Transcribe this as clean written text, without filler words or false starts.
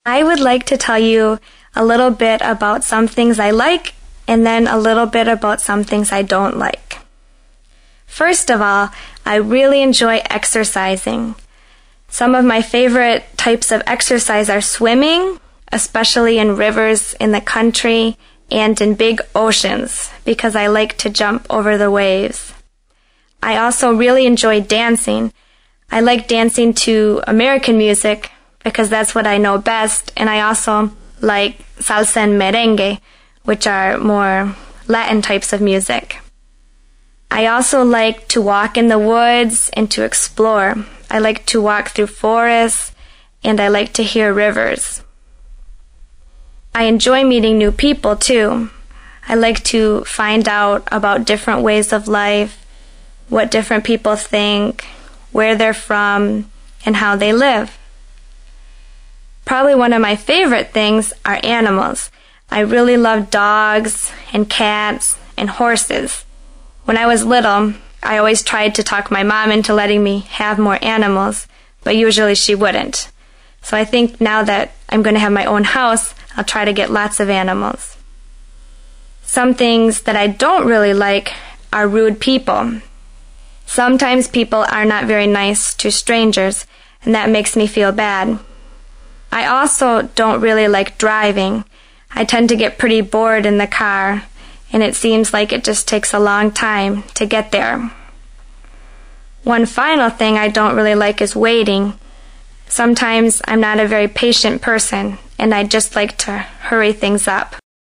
I would like to tell you a little bit about some things I like and then a little bit about some things I don't like. First of all, I really enjoy exercising. Some of my favorite types of exercise are swimming, especially in rivers in the country and in big oceans, because I like to jump over the waves. I also really enjoy dancing. I like dancing to American music because that's what I know best, and I also like salsa and merengue, which are more Latin types of music. I also like to walk in the woods and to explore. I like to walk through forests, and I like to hear rivers. I enjoy meeting new people, too. I like to find out about different ways of life, what different people think, where they're from, and how they live. Probably one of my favorite things are animals. I really love dogs and cats and horses. When I was little, I always tried to talk my mom into letting me have more animals, but usually she wouldn't. So I think now that I'm going to have my own house, I'll try to get lots of animals. Some things that I don't really like are rude people. Sometimes people are not very nice to strangers, and that makes me feel bad. I also don't really like driving. I tend to get pretty bored in the car, and it seems like it just takes a long time to get there. One final thing I don't really like is waiting. Sometimes I'm not a very patient person, and I just like to hurry things up.